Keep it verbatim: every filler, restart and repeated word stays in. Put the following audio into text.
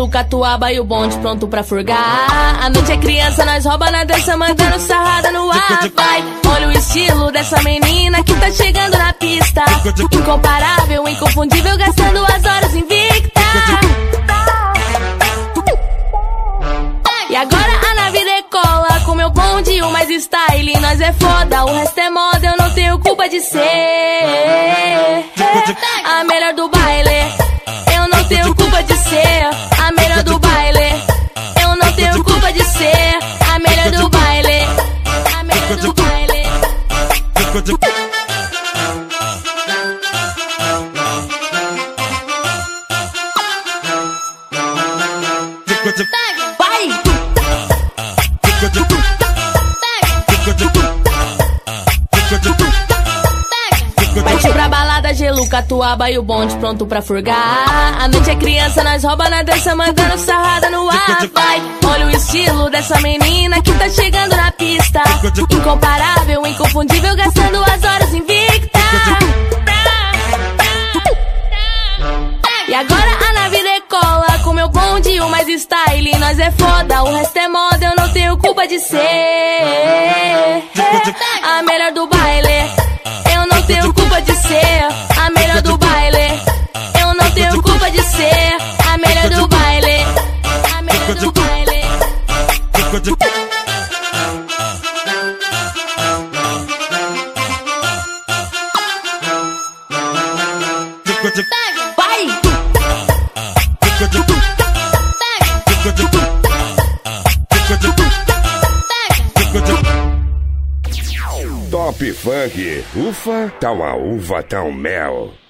gelo, catuaba e o bonde pronto pra furgar. A noite é criança, nós rouba na dança, mandando sarrada no ar. Vai, olha o estilo dessa menina que tá chegando na pista. Incomparável, inconfundível, gastando as horas invicta. E agora a nave decola com meu bonde, o mais style. Nós é foda, o resto é moda, eu não tenho culpa de ser a melhor do baile. Eu não tenho culpa de ser a melhor do baile. Eu não tenho culpa de ser a melhor do baile. A melhor do baile. Vai! Partiu pra balada, gelo, catuaba e o bonde pronto pra furgar. A noite é criança, nós rouba na dança, mandando sarrada no ar. Vai, olha o estilo dessa menina que tá chegando na pista. Incomparável, inconfundível, gastando as horas invicta. E agora a nave decola com meu bonde, o mais style. Nós é foda, o resto é moda, eu não tenho culpa de ser a melhor do baile. Eu não tenho culpa de ser a melhor do baile. Eu não tenho culpa de ser a melhor do baile. A melhor do baile. Vai! Top Funk, ufa, tá uma uva, tá um mel.